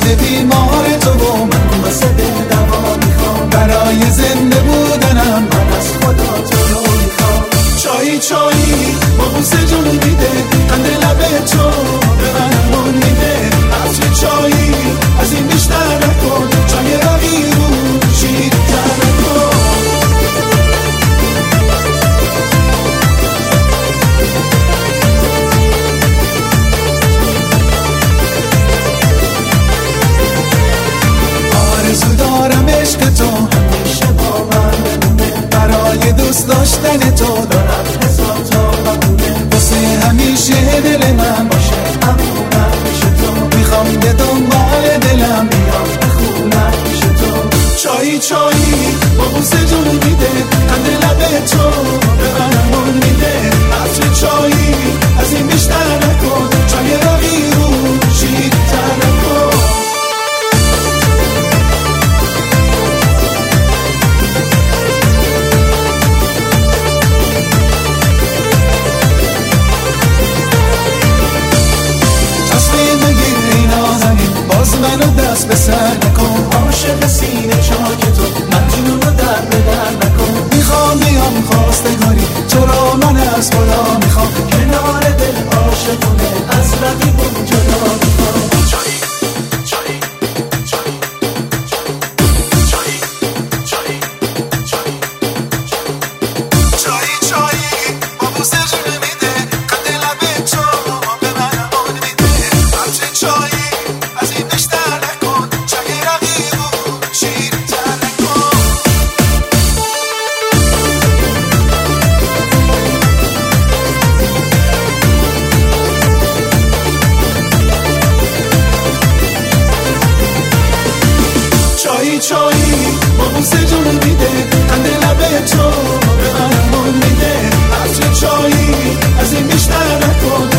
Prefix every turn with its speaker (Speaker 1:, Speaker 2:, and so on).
Speaker 1: شده بیمار تو و من واسه دل دوا میخوام. برای زنده بودنم من از خدا تو رو میخوام. چایی چایی با بوسه جون میده، قند لب تو به من حال میده. عطر چایی از این بیشتر نکن، چای رقیق رو شیرین‌تر نکن. آرزو دارم عشق تو همیشه با من بمونه. برای دوست داشتن تو دارم هزار تا بهونه. واسه همیشه دل من باشه همونم پیش تو. میخوام به دنبال دلم بیام بخونم پیش تو. چایی چایی با بوسه جون میده، قند لب تو به من حال میده. عطر چایی از این بیشتر نکن، چای رقیق رو شیرین‌تر نکن. باز منو دست به سر نکن، عاشق سینه چاک تو مجنون رو در به در نکن. میخوام بیام خواستگاری تو را من از خدا میخوام. کنار دل عاشقونه از رقیبم جدا میخوام. چایی چایی چایی چایی چایی چایی چایی چایی با بوسه جون میده، قند لب تو به من حال میده. عطر چایی از این بیشتر نکن، چای رقیق و شیرین‌تر نکن. چایی چایی با بوسه جون میده، قند لب تو به من حال میده. عطر چایی از این بیشتر نکن،